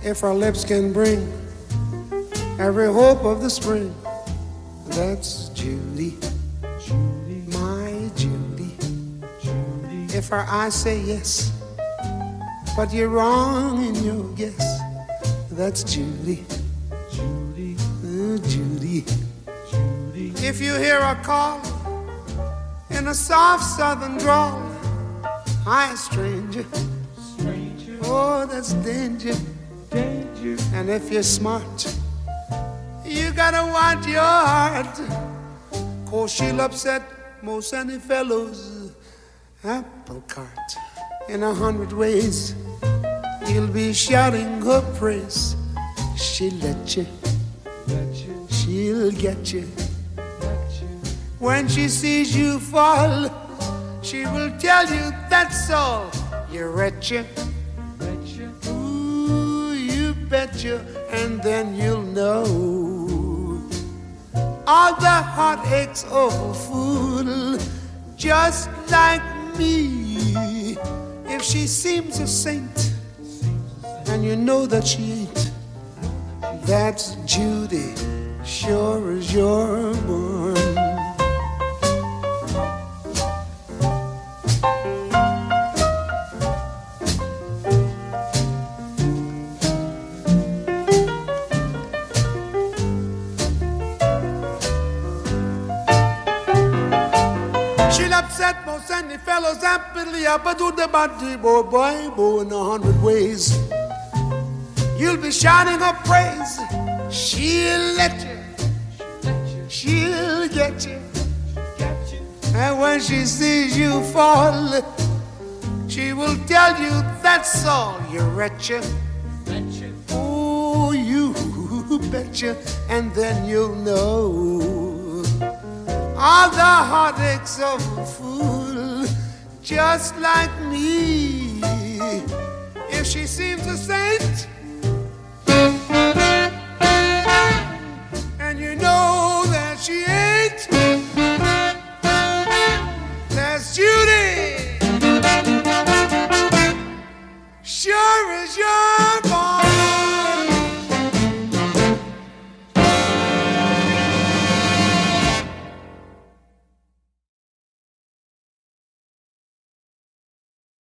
If our lips can bring every hope of the spring, that's Judy, Judy, my Judy, Judy. If our eyes say yes, but you're wrong in your guess, that's Judy, Judy, Judy, Judy. If you hear a call in a soft southern drawl, hi, stranger, stranger. Oh, that's danger, danger. And if you're smart, you gotta watch your heart, 'cause she'll upset most any fellow's apple cart. In 100 ways, you'll be shouting her praise. She'll let you, she'll get you. When she sees you fall, she will tell you that's all. You're at you, ooh, you betcha, and then you'll know all the heartaches of a fool, just like me. If she seems a saint, and you know that she ain't, that's Judy, sure as you're born. Upset most any fellows happily up do the body boy boy in 100 ways. You'll be shouting her praise. She'll let you, she'll get you. And when she sees you fall, she will tell you that's all. You're at you, oh, you betcha, and then you'll know all the heartaches of a fool, just like me. If she seems a saint, and you know that she ain't, that's Judy, sure as you're